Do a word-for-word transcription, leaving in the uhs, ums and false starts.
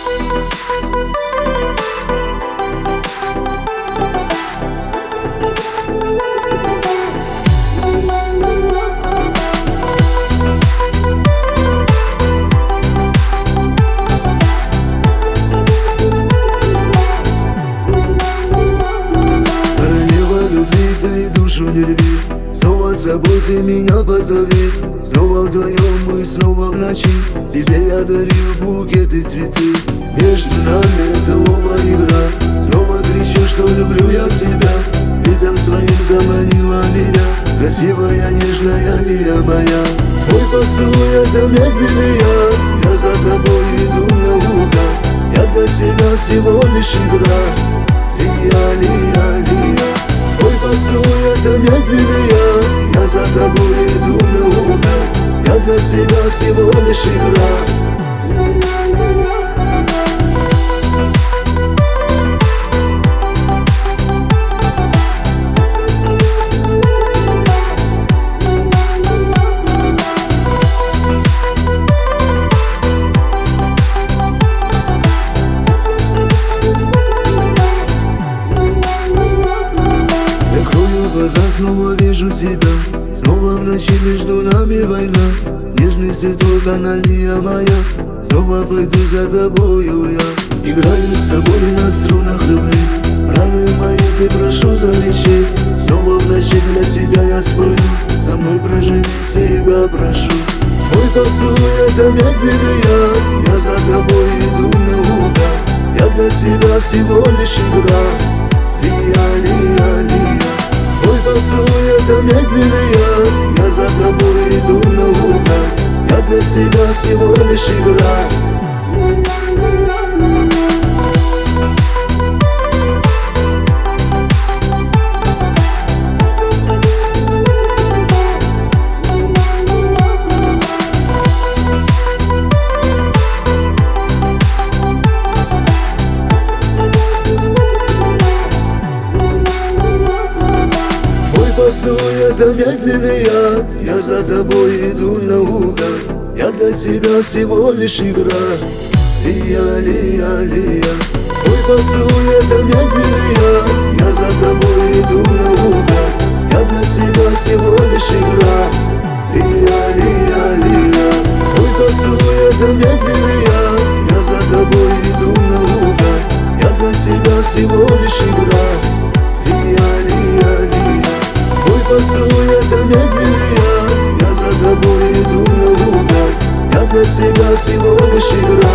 Не рви, снова с собой ты меня позови. Снова вдвоем мы, снова в ночи. Тебе я дарю букеты, цветы. Между нами это оба игра. Снова кричу, что люблю я тебя. Видом своим заманила меня. Красивая, нежная Лия моя. Твой поцелуй это медленный яд. Я за тобой иду наугад. Я для тебя всего лишь игра. Лия, Лия, Лия. Твой поцелуй это медленный яд. Я за тобой иду наугад. Я для тебя всего лишь игра. Снова вижу тебя, снова в ночи между нами война. Нежный цветок, она Лия моя. Снова пойду за тобою я. Играю с тобой на струнах любви. Раны мои ты прошу залечи. Снова в ночи для тебя я спою. Со мной проживи, тебя прошу. Твой поцелуй это медленный яд. Я за тобой иду наугад. Я для тебя всего лишь игра. Лия, Лия, Лия. Твой поцелуй это медленный яд. Я за тобой иду наугад. Я для тебя всего лишь игра. Поцелуй это медленный яд. Я за тобой иду наугад. Я для тебя всего лишь игра. Лия, Лия, Лия. Твой поцелуй это медленный яд. Я за тобой иду наугад. Я для тебя всего лишь игра. Лия, Лия, Лия. Твой поцелуй это медленный яд. Я за тобой иду наугад. Я для тебя всего лишь игра. Лия, Лия, Лия. Твой поцелуй это медленный яд. Я за тобой иду наугад. Я для тебя всего лишь игра.